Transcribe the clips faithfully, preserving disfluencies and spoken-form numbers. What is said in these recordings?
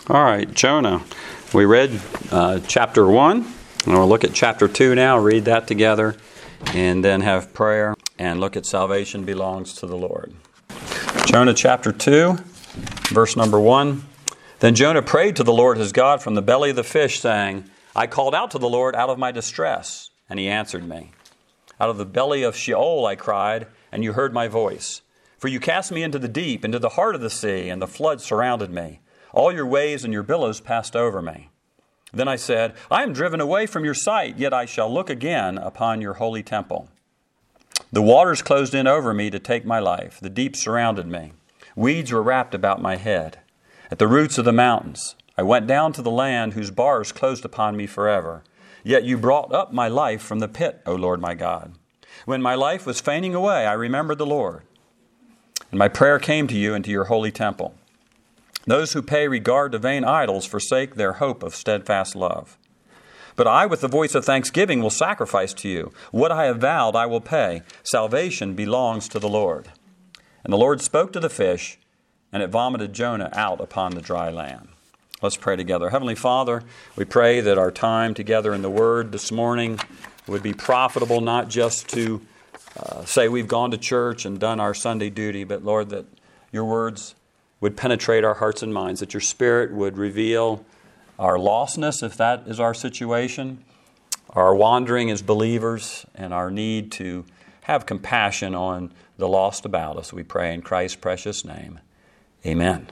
All right, Jonah. We read uh, chapter one, and we'll look at chapter two now, read that together, and then have prayer and look at salvation belongs to the Lord. Jonah chapter two, verse number one. Then Jonah prayed to the Lord his God from the belly of the fish, saying, I called out to the Lord out of my distress, and he answered me. Out of the belly of Sheol I cried, and you heard my voice. For you cast me into the deep, into the heart of the sea, and the flood surrounded me. All your waves and your billows passed over me. Then I said, I am driven away from your sight, yet I shall look again upon your holy temple. The waters closed in over me to take my life. The deep surrounded me. Weeds were wrapped about my head. At the roots of the mountains, I went down to the land whose bars closed upon me forever. Yet you brought up my life from the pit, O Lord my God. When my life was fainting away, I remembered the Lord. And my prayer came to you into your holy temple. Those who pay regard to vain idols forsake their hope of steadfast love. But I, with the voice of thanksgiving, will sacrifice to you. What I have vowed I will pay. Salvation belongs to the Lord. And the Lord spoke to the fish, and it vomited Jonah out upon the dry land. Let's pray together. Heavenly Father, we pray that our time together in the Word this morning would be profitable, not just to uh, say we've gone to church and done our Sunday duty, but Lord, that your words would penetrate our hearts and minds, that your Spirit would reveal our lostness, if that is our situation, our wandering as believers, and our need to have compassion on the lost about us. We pray in Christ's precious name. Amen.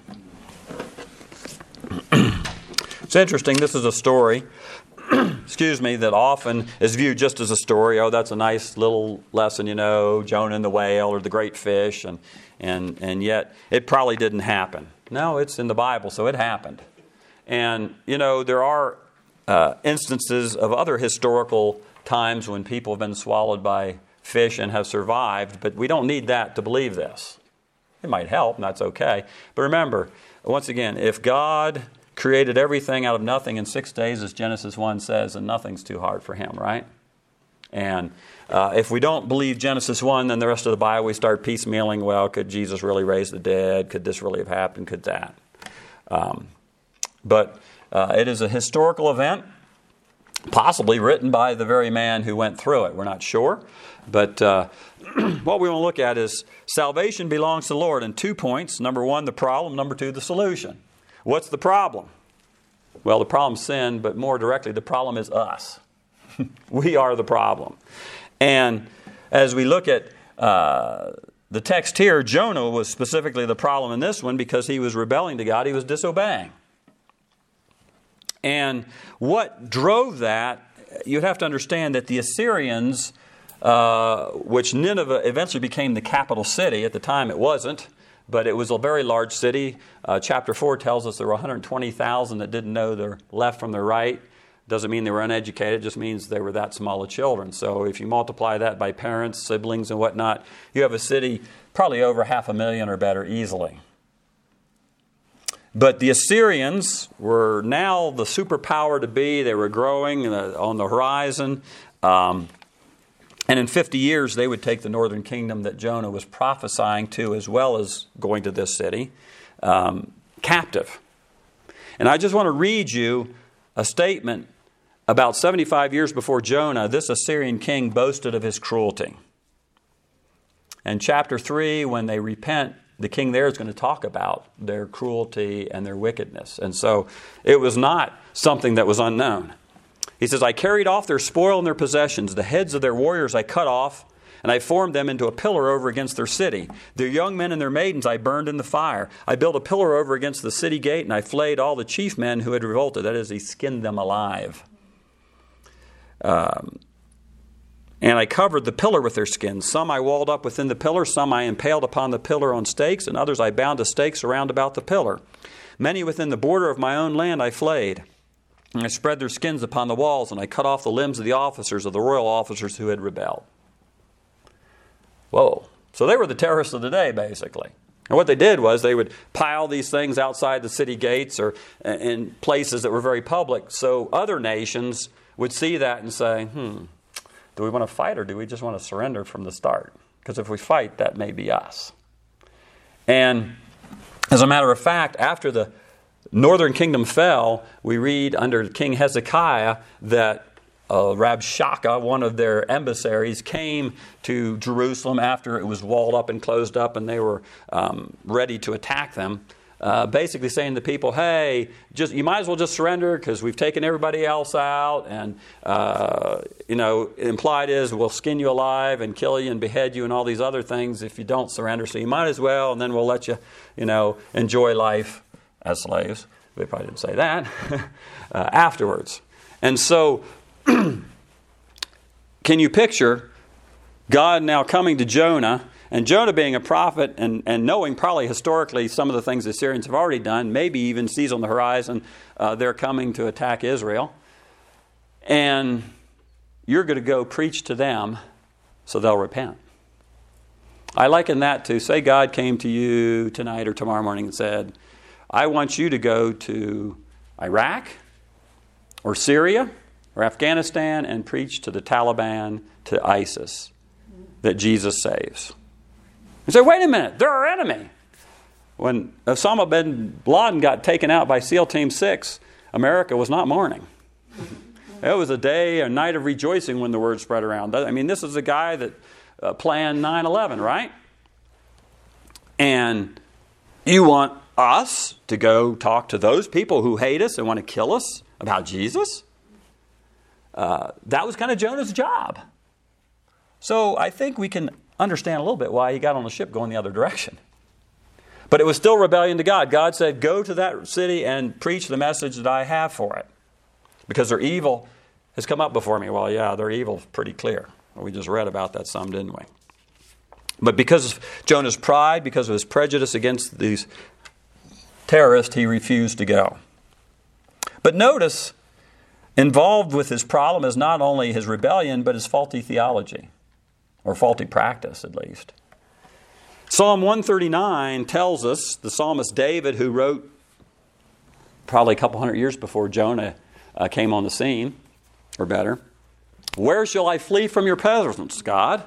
It's interesting, this is a story, excuse me, that often is viewed just as a story. Oh, that's a nice little lesson, you know, Jonah and the whale or the great fish, and And and yet, it probably didn't happen. No, it's in the Bible, so it happened. And, you know, there are uh, instances of other historical times when people have been swallowed by fish and have survived, but we don't need that to believe this. It might help, and that's okay. But remember, once again, if God created everything out of nothing in six days, as Genesis one says, then nothing's too hard for him, right? And uh, if we don't believe Genesis one, then the rest of the Bible we start piecemealing, well, could Jesus really raise the dead? Could this really have happened? Could that? Um, but uh, it is a historical event, possibly written by the very man who went through it. We're not sure. But uh, what we want to look at is salvation belongs to the Lord in two points. Number one, the problem. Number two, the solution. What's the problem? Well, the problem's sin, but more directly, the problem is us. We are the problem. And as we look at uh, the text here, Jonah was specifically the problem in this one because he was rebelling to God. He was disobeying. And what drove that, you'd have to understand that the Assyrians, uh, which Nineveh eventually became the capital city. At the time it wasn't, but it was a very large city. Uh, chapter four tells us there were one hundred twenty thousand that didn't know their left from their right. Doesn't mean they were uneducated, it just means they were that small of children. So if you multiply that by parents, siblings, and whatnot, you have a city probably over half a million or better easily. But the Assyrians were now the superpower to be. They were growing on the horizon. Um, and in fifty years, they would take the northern kingdom that Jonah was prophesying to, as well as going to this city, um, captive. And I just want to read you a statement. About seventy-five years before Jonah, this Assyrian king boasted of his cruelty. And chapter three, when they repent, the king there is going to talk about their cruelty and their wickedness. And so it was not something that was unknown. He says, I carried off their spoil and their possessions. The heads of their warriors I cut off, and I formed them into a pillar over against their city. Their young men and their maidens I burned in the fire. I built a pillar over against the city gate, and I flayed all the chief men who had revolted. That is, he skinned them alive. Um, and I covered the pillar with their skins. Some I walled up within the pillar. Some I impaled upon the pillar on stakes. And others I bound to stakes around about the pillar. Many within the border of my own land I flayed. And I spread their skins upon the walls. And I cut off the limbs of the officers, of the royal officers who had rebelled. Whoa. So they were the terrorists of the day, basically. And what they did was they would pile these things outside the city gates or in places that were very public. So other nations would see that and say, hmm, do we want to fight or do we just want to surrender from the start? Because if we fight, that may be us. And as a matter of fact, after the northern kingdom fell, we read under King Hezekiah that uh, Rabshakeh, one of their emissaries, came to Jerusalem after it was walled up and closed up and they were um, ready to attack them. Uh, basically saying to people, hey, just you might as well just surrender because we've taken everybody else out. And, uh, you know, implied is we'll skin you alive and kill you and behead you and all these other things if you don't surrender. So you might as well, and then we'll let you, you know, enjoy life as slaves. They probably didn't say that uh, afterwards. And so can you picture God now coming to Jonah? And Jonah being a prophet and, and knowing probably historically some of the things the Assyrians have already done, maybe even sees on the horizon uh, they're coming to attack Israel. And you're going to go preach to them so they'll repent. I liken that to, say God came to you tonight or tomorrow morning and said, I want you to go to Iraq or Syria or Afghanistan and preach to the Taliban, to ISIS, that Jesus saves. You say, wait a minute, they're our enemy. When Osama bin Laden got taken out by SEAL Team six, America was not mourning. It was a day, a night of rejoicing when the word spread around. I mean, this is a guy that uh, planned nine eleven, right? And you want us to go talk to those people who hate us and want to kill us about Jesus? Uh, that was kind of Jonah's job. So I think we can understand a little bit why he got on the ship going the other direction. But it was still rebellion to God. God said, go to that city and preach the message that I have for it. Because their evil has come up before me. Well, yeah, their evil is pretty clear. We just read about that some, didn't we? But because of Jonah's pride, because of his prejudice against these terrorists, he refused to go. But notice, involved with his problem is not only his rebellion, but his faulty theology. Or faulty practice, at least. Psalm one thirty-nine tells us, the psalmist David, who wrote probably a couple hundred years before Jonah uh, came on the scene, or better, where shall I flee from your presence, God?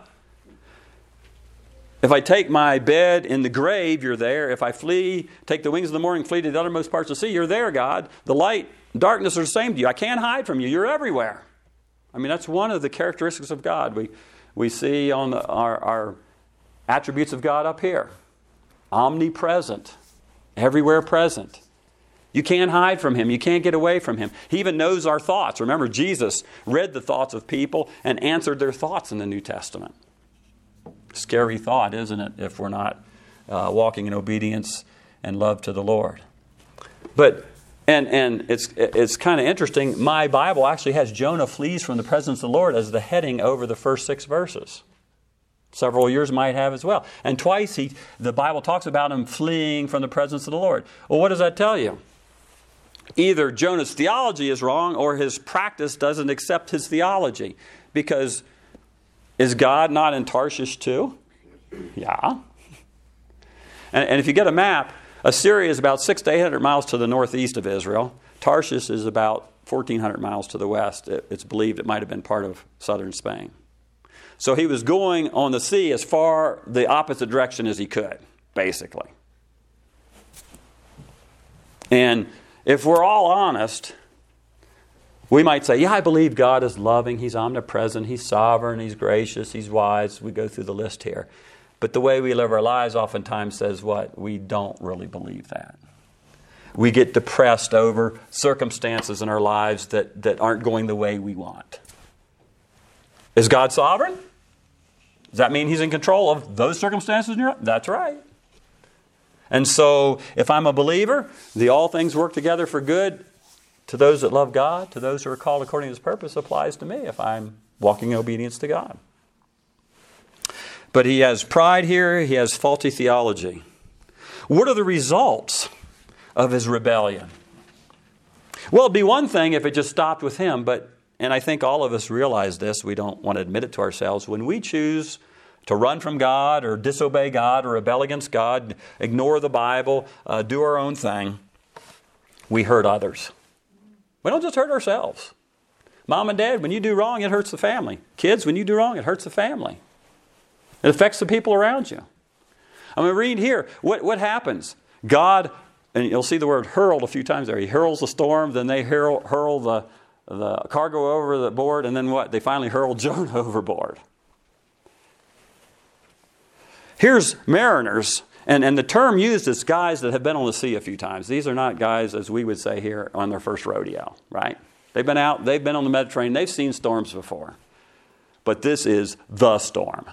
If I take my bed in the grave, you're there. If I flee, take the wings of the morning, flee to the uttermost parts of the sea, you're there, God. The light, darkness are the same to you. I can't hide from you. You're everywhere. I mean, that's one of the characteristics of God. We We see on the, our, our attributes of God up here. Omnipresent. Everywhere present. You can't hide from Him. You can't get away from Him. He even knows our thoughts. Remember, Jesus read the thoughts of people and answered their thoughts in the New Testament. Scary thought, isn't it, if we're not uh, walking in obedience and love to the Lord. But And and it's it's kind of interesting. My Bible actually has Jonah flees from the presence of the Lord as the heading over the first six verses. Several years might have as well. And twice he the Bible talks about him fleeing from the presence of the Lord. Well, what does that tell you? Either Jonah's theology is wrong or his practice doesn't accept his theology. Because is God not in Tarshish too? Yeah. And, and if you get a map, Assyria is about six to eight hundred miles to the northeast of Israel. Tarshish is about fourteen hundred miles to the west. It, it's believed it might have been part of southern Spain. So he was going on the sea as far the opposite direction as he could, basically. And if we're all honest, we might say, yeah, I believe God is loving, He's omnipresent, He's sovereign, He's gracious, He's wise. We go through the list here. But the way we live our lives oftentimes says what? We don't really believe that. We get depressed over circumstances in our lives that, that aren't going the way we want. Is God sovereign? Does that mean He's in control of those circumstances in your life? That's right. And so, if I'm a believer, the all things work together for good to those that love God, to those who are called according to His purpose, applies to me if I'm walking in obedience to God. But he has pride here. He has faulty theology. What are the results of his rebellion? Well, it'd be one thing if it just stopped with him, but, and I think all of us realize this, we don't want to admit it to ourselves, when we choose to run from God or disobey God or rebel against God, ignore the Bible, uh, do our own thing, we hurt others. We don't just hurt ourselves. Mom and Dad, when you do wrong, it hurts the family. Kids, when you do wrong, it hurts the family. It affects the people around you. I'm going to read here. What, what happens? God and you'll see the word hurled a few times there. He hurls the storm, then they hurl, hurl the, the cargo over the board, and then what? They finally hurl Jonah overboard. Here's mariners, and, and the term used is guys that have been on the sea a few times. These are not guys, as we would say here, on their first rodeo, right? They've been out, they've been on the Mediterranean, they've seen storms before. But this is the storm.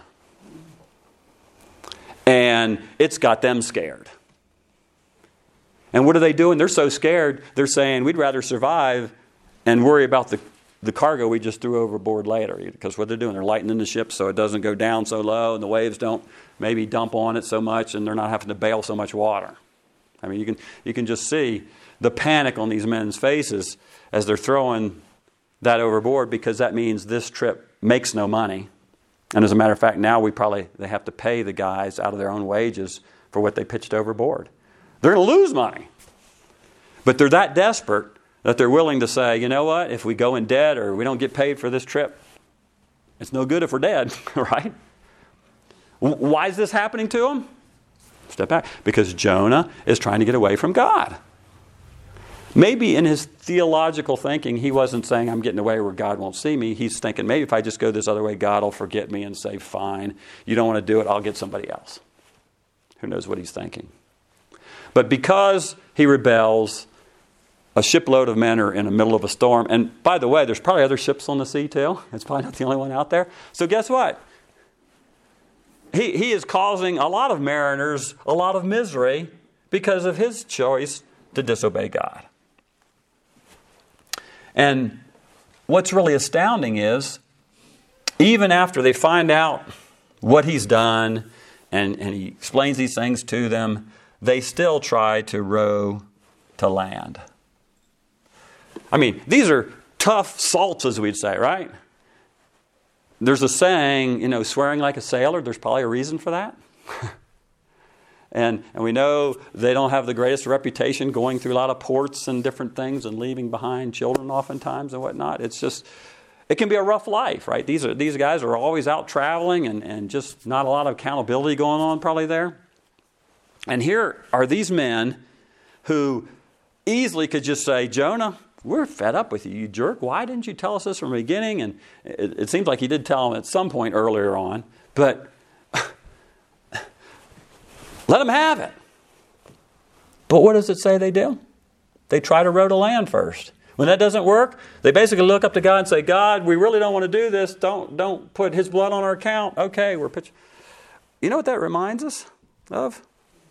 And it's got them scared. And what are they doing? They're so scared, they're saying, we'd rather survive and worry about the, the cargo we just threw overboard later. Because what they're doing, they're lightening the ship so it doesn't go down so low and the waves don't maybe dump on it so much and they're not having to bail so much water. I mean, you can you can just see the panic on these men's faces as they're throwing that overboard, because that means this trip makes no money. And as a matter of fact, now we probably they have to pay the guys out of their own wages for what they pitched overboard. They're going to lose money. But they're that desperate that they're willing to say, you know what, if we go in debt or we don't get paid for this trip, it's no good if we're dead, right? Why is this happening to them? Step back. Because Jonah is trying to get away from God. Maybe in his theological thinking, he wasn't saying, I'm getting away where God won't see me. He's thinking, maybe if I just go this other way, God will forget me and say, fine, you don't want to do it, I'll get somebody else. Who knows what he's thinking? But because he rebels, a shipload of men are in the middle of a storm. And by the way, there's probably other ships on the sea too. It's probably not the only one out there. So guess what? He, he is causing a lot of mariners a lot of misery because of his choice to disobey God. And what's really astounding is, even after they find out what he's done and, and he explains these things to them, they still try to row to land. I mean, these are tough salts, as we'd say, right? There's a saying, you know, swearing like a sailor. There's probably a reason for that. And, and we know they don't have the greatest reputation going through a lot of ports and different things and leaving behind children oftentimes and whatnot. It's just, it can be a rough life, right? These are these guys are always out traveling and, and just not a lot of accountability going on probably there. And here are these men who easily could just say, Jonah, we're fed up with you, you jerk. Why didn't you tell us this from the beginning? And it, it seems like he did tell them at some point earlier on, but let them have it. But what does it say they do? They try to row to land first. When that doesn't work, they basically look up to God and say, God, we really don't want to do this. Don't, don't put his blood on our account. Okay, we're pitching. You know what that reminds us of?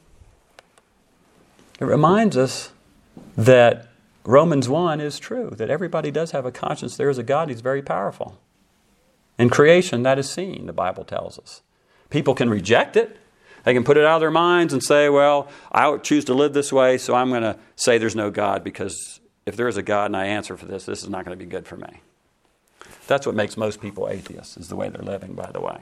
It reminds us that Romans one is true, that everybody does have a conscience. There is a God who's very powerful. In creation, that is seen, the Bible tells us. People can reject it. They can put it out of their minds and say, well, I choose to live this way, so I'm going to say there's no God, because if there is a God and I answer for this, this is not going to be good for me. That's what makes most people atheists, is the way they're living, by the way.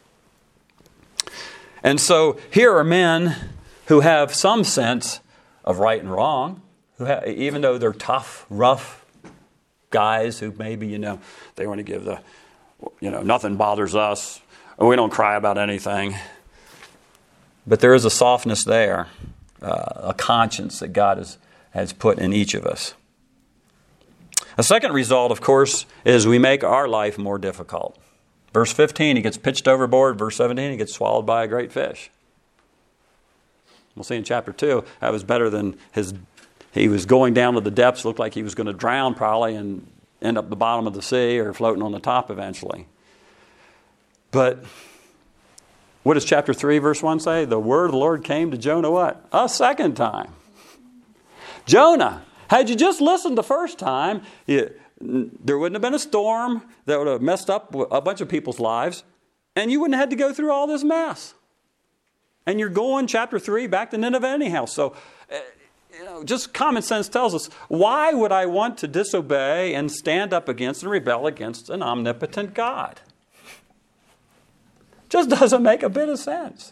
And so here are men who have some sense of right and wrong, who have, even though they're tough, rough guys who maybe, you know, they want to give the, you know, nothing bothers us, or we don't cry about anything. But there is a softness there, uh, a conscience that God has, has put in each of us. A second result, of course, is we make our life more difficult. Verse fifteen, he gets pitched overboard. Verse seventeen, he gets swallowed by a great fish. We'll see in chapter two, that was better than his, he was going down to the depths, looked like he was going to drown probably and end up at the bottom of the sea or floating on the top eventually. But what does chapter three, verse one say? The word of the Lord came to Jonah what? A second time. Jonah, had you just listened the first time, you, there wouldn't have been a storm that would have messed up a bunch of people's lives, and you wouldn't have had to go through all this mess. And you're going, chapter three, back to Nineveh anyhow. So, you know, just common sense tells us, why would I want to disobey and stand up against and rebel against an omnipotent God? Just doesn't make a bit of sense.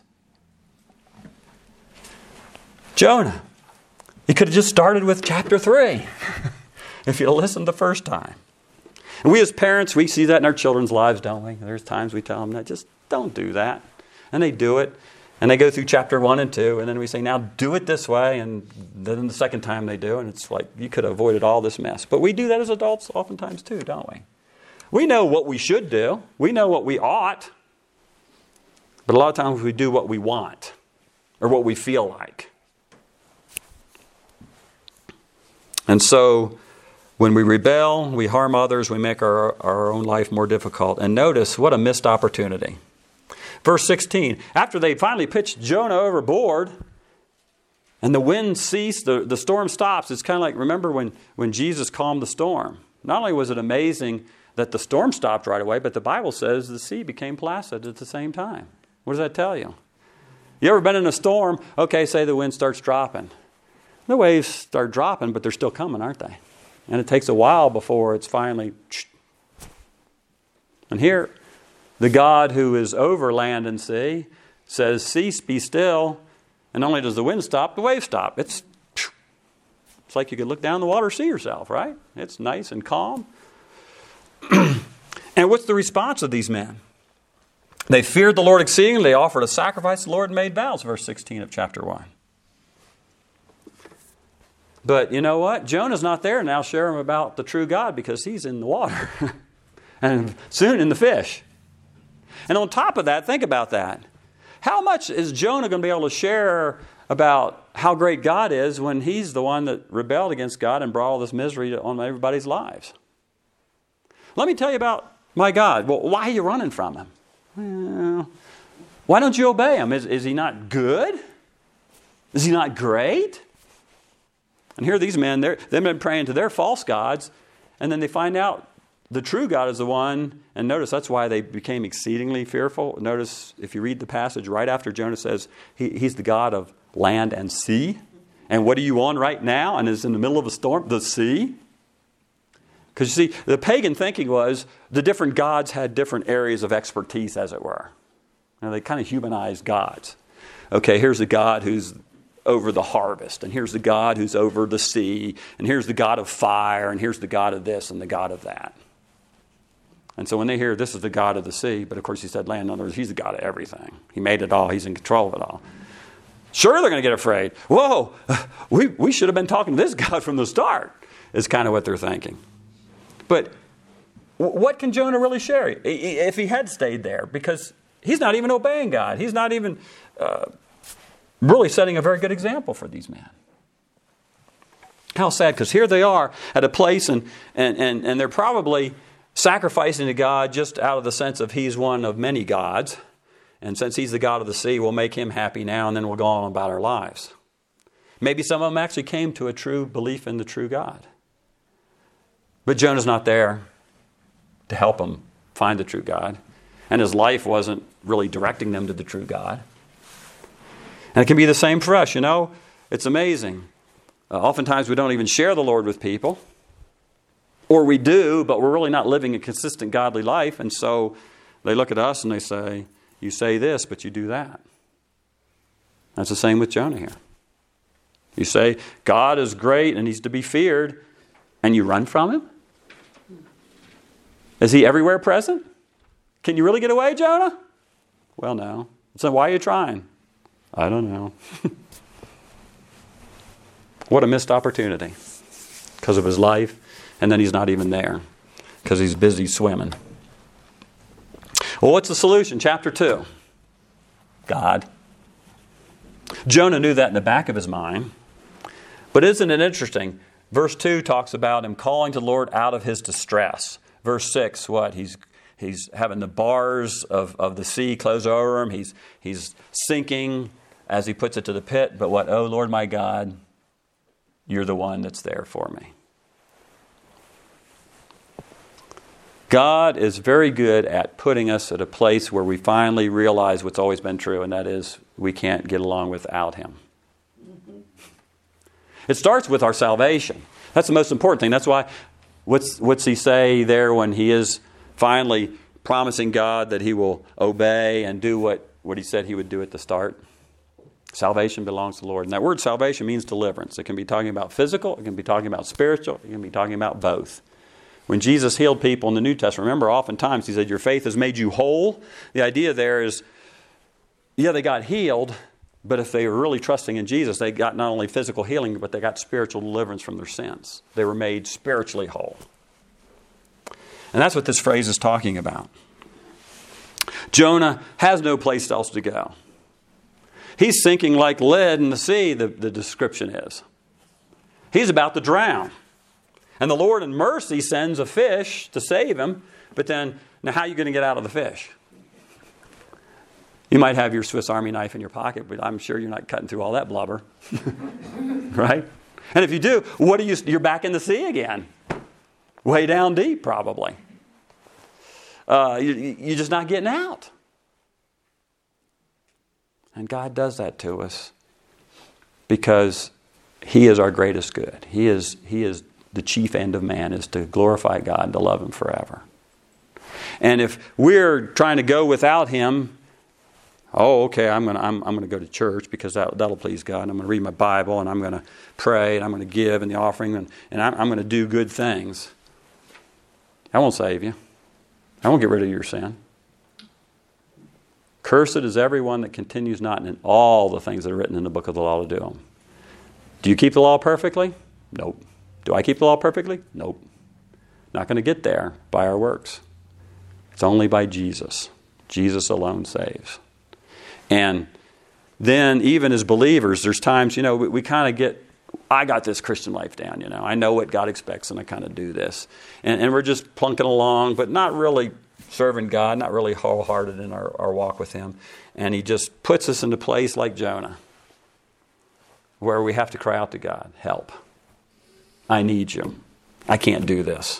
Jonah, he could have just started with chapter three if you'd listened the first time. And we as parents, we see that in our children's lives, don't we? There's times we tell them that, just don't do that. And they do it. And they go through chapter one and two, and then we say, now do it this way. And then the second time they do, and it's like, you could have avoided all this mess. But we do that as adults oftentimes too, don't we? We know what we should do. We know what we ought. But a lot of times we do what we want or what we feel like. And so when we rebel, we harm others, we make our, our own life more difficult. And notice what a missed opportunity. Verse sixteen, after they finally pitched Jonah overboard and the wind ceased, the, the storm stops. It's kind of like, remember when, when Jesus calmed the storm. Not only was it amazing that the storm stopped right away, but the Bible says the sea became placid at the same time. What does that tell you? You ever been in a storm? Okay, say the wind starts dropping. The waves start dropping, but they're still coming, aren't they? And it takes a while before it's finally... And here, the God who is over land and sea says, cease, be still. And not only does the wind stop, the waves stop. It's, it's like you could look down the water and see yourself, right? It's nice and calm. And what's the response of these men? They feared the Lord exceedingly. They offered a sacrifice. The Lord made vows, verse sixteen of chapter one. But you know what? Jonah's not there now. Share him about the true God because he's in the water. And soon in the fish. And on top of that, think about that. How much is Jonah going to be able to share about how great God is when he's the one that rebelled against God and brought all this misery on everybody's lives? Let me tell you about my God. Well, why are you running from him? Well, why don't you obey him? Is, is he not good? Is he not great? And here are these men, they've been praying to their false gods, and then they find out the true God is the one, and notice that's why they became exceedingly fearful. Notice if you read the passage right after Jonah says he, he's the God of land and sea. And what are you on right now? And is in the middle of a storm, the sea. Because you see, the pagan thinking was the different gods had different areas of expertise, as it were. Now they kind of humanized gods. Okay, here's a God who's over the harvest, and here's the God who's over the sea, and here's the God of fire, and here's the God of this and the God of that. And so when they hear this is the God of the sea, but of course he said land, in other words, he's the God of everything. He made it all. He's in control of it all. Sure, they're going to get afraid. Whoa, we, we should have been talking to this God from the start, is kind of what they're thinking. But what can Jonah really share if he had stayed there? Because he's not even obeying God. He's not even uh, really setting a very good example for these men. How sad, because here they are at a place and, and, and, and they're probably sacrificing to God just out of the sense of he's one of many gods. And since he's the God of the sea, we'll make him happy now and then we'll go on about our lives. Maybe some of them actually came to a true belief in the true God. But Jonah's not there to help them find the true God. And his life wasn't really directing them to the true God. And it can be the same for us, you know. It's amazing. Uh, oftentimes we don't even share the Lord with people. Or we do, but we're really not living a consistent godly life. And so they look at us and they say, you say this, but you do that. That's the same with Jonah here. You say, God is great and he's to be feared, and you run from him? Is he everywhere present? Can you really get away, Jonah? Well, no. So why are you trying? I don't know. What a missed opportunity because of his life. And then he's not even there because he's busy swimming. Well, what's the solution? Chapter two. God. Jonah knew that in the back of his mind. But isn't it interesting? Verse two talks about him calling to the Lord out of his distress. Verse six, what? He's he's having the bars of, of the sea close over him. He's, he's sinking as he puts it to the pit. But what? Oh, Lord my God, you're the one that's there for me. God is very good at putting us at a place where we finally realize what's always been true, and that is we can't get along without him. Mm-hmm. It starts with our salvation. That's the most important thing. That's why, what's, what's he say there when he is finally promising God that he will obey and do what, what he said he would do at the start? Salvation belongs to the Lord. And that word salvation means deliverance. It can be talking about physical, it can be talking about spiritual, it can be talking about both. When Jesus healed people in the New Testament, remember, oftentimes he said, your faith has made you whole. The idea there is yeah, they got healed, but if they were really trusting in Jesus, they got not only physical healing, but they got spiritual deliverance from their sins. They were made spiritually whole. And that's what this phrase is talking about. Jonah has no place else to go. He's sinking like lead in the sea, the, the description is. He's about to drown. And the Lord in mercy sends a fish to save him. But then, now how are you going to get out of the fish? You might have your Swiss Army knife in your pocket, but I'm sure you're not cutting through all that blubber. Right? And if you do, what are you? You're back in the sea again. Way down deep, probably. Uh, you, you're just not getting out. And God does that to us because He is our greatest good. He is, he is the chief end of man, is to glorify God and to love Him forever. And if we're trying to go without Him, oh, okay, I'm going to I'm, I'm going to go to church because that, that'll please God. And I'm going to read my Bible and I'm going to pray and I'm going to give in the offering and, and I'm, I'm going to do good things. That won't save you. That won't get rid of your sin. Cursed is everyone that continues not in all the things that are written in the book of the law to do them. Do you keep the law perfectly? Nope. Do I keep the law perfectly? Nope. Not going to get there by our works. It's only by Jesus. Jesus alone saves. And then even as believers, there's times, you know, we, we kind of get, I got this Christian life down, you know. I know what God expects and I kind of do this. And, and we're just plunking along, but not really serving God, not really wholehearted in our, our walk with Him. And He just puts us into place like Jonah, where we have to cry out to God, help. I need You. I can't do this.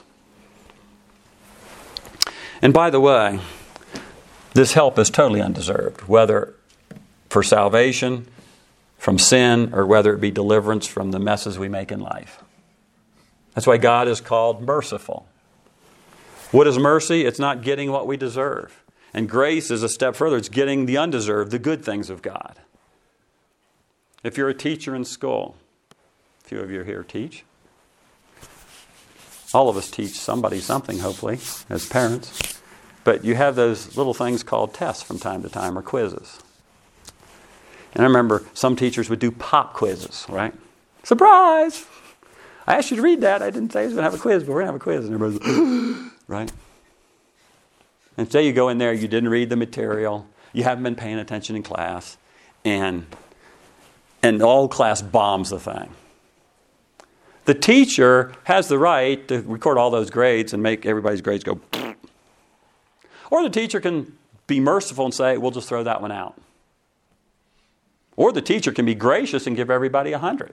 And by the way, this help is totally undeserved, whether for salvation from sin or whether it be deliverance from the messes we make in life. That's why God is called merciful. What is mercy? It's not getting what we deserve. And grace is a step further. It's getting the undeserved, the good things of God. If you're a teacher in school, a few of you here teach. All of us teach somebody something, hopefully, as parents. But you have those little things called tests from time to time, or quizzes. And I remember some teachers would do pop quizzes, right? Surprise! I asked you to read that. I didn't say I was going to have a quiz, but we're going to have a quiz. And everybody's like, right? And say you go in there, you didn't read the material, you haven't been paying attention in class, and, and the whole class bombs the thing. The teacher has the right to record all those grades and make everybody's grades go. Or the teacher can be merciful and say, we'll just throw that one out. Or the teacher can be gracious and give everybody a hundred.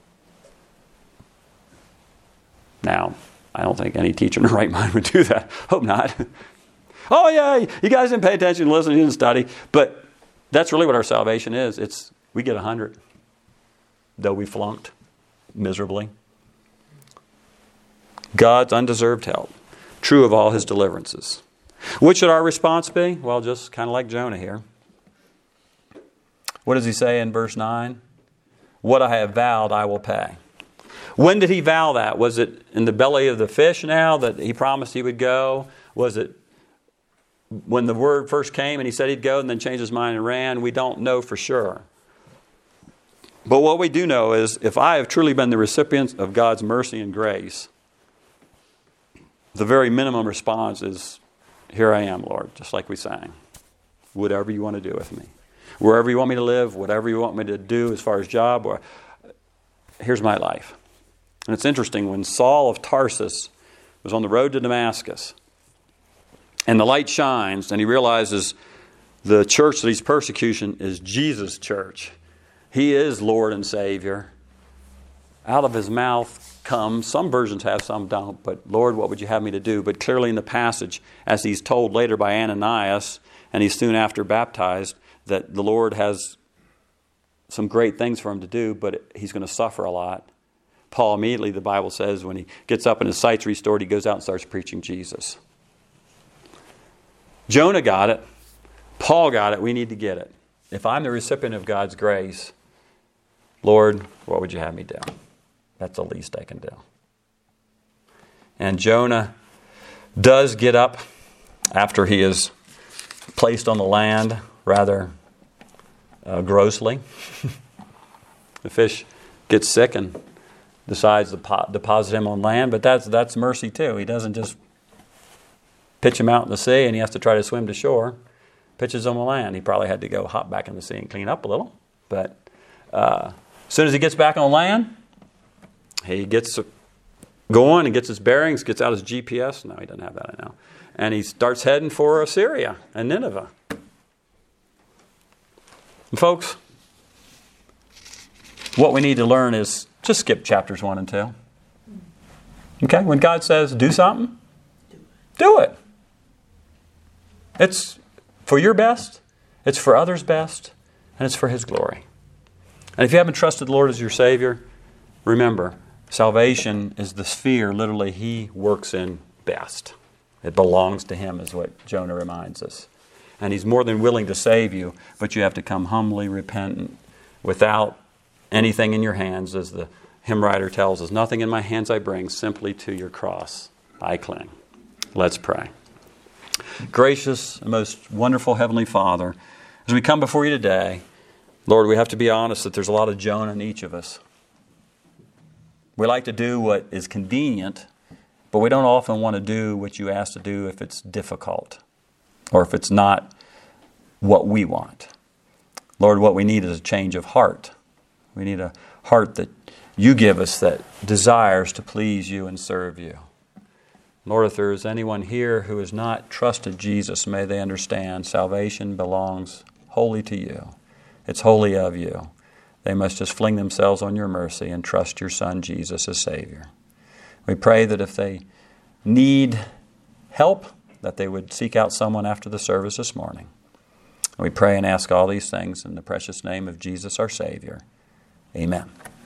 Now, I don't think any teacher in the right mind would do that. Hope not. Oh yeah, you guys didn't pay attention, listen, you didn't study. But that's really what our salvation is. It's we get a hundred, though we flunked miserably. God's undeserved help, true of all His deliverances. What should our response be? Well, just kind of like Jonah here. What does he say in verse nine? What I have vowed, I will pay. When did he vow that? Was it in the belly of the fish now that he promised he would go? Was it when the word first came and he said he'd go and then changed his mind and ran? We don't know for sure. But what we do know is if I have truly been the recipient of God's mercy and grace, the very minimum response is, here I am, Lord, just like we sang. Whatever you want to do with me. Wherever you want me to live, whatever you want me to do as far as job, or here's my life. And it's interesting, when Saul of Tarsus was on the road to Damascus, and the light shines, and he realizes the church that he's persecuting is Jesus' church. He is Lord and Savior. Out of his mouth comes, some versions have, some don't, but Lord, what would you have me to do? But clearly in the passage, as he's told later by Ananias, and he's soon after baptized, that the Lord has some great things for him to do, but he's going to suffer a lot. Paul immediately, the Bible says, when he gets up and his sight's restored, he goes out and starts preaching Jesus. Jonah got it. Paul got it. We need to get it. If I'm the recipient of God's grace, Lord, what would you have me do? That's the least I can do. And Jonah does get up after he is placed on the land, rather uh, grossly. The fish gets sick and decides to po- deposit him on land, but that's that's mercy too. He doesn't just pitch him out in the sea and he has to try to swim to shore. Pitches him on land. He probably had to go hop back in the sea and clean up a little. But uh, as soon as he gets back on land, he gets going and gets his bearings, gets out his G P S. No, he doesn't have that now. And he starts heading for Assyria and Nineveh. And folks, what we need to learn is just skip chapters one and two. Okay? When God says do something, do it. It's for your best, it's for others' best, and it's for His glory. And if you haven't trusted the Lord as your Savior, remember, salvation is the sphere literally He works in best. It belongs to Him, is what Jonah reminds us. And He's more than willing to save you, but you have to come humbly repentant, without anything in your hands, as the hymn writer tells us. Nothing in my hands I bring, simply to your cross I cling. Let's pray. Gracious and most wonderful Heavenly Father, as we come before you today, Lord, we have to be honest that there's a lot of Jonah in each of us. We like to do what is convenient, but we don't often want to do what you ask to do if it's difficult or if it's not what we want. Lord, what we need is a change of heart. We need a heart that you give us that desires to please you and serve you. Lord, if there is anyone here who has not trusted Jesus, may they understand salvation belongs wholly to you. It's wholly of you. They must just fling themselves on your mercy and trust your Son, Jesus, as Savior. We pray that if they need help, that they would seek out someone after the service this morning. We pray and ask all these things in the precious name of Jesus, our Savior. Amen.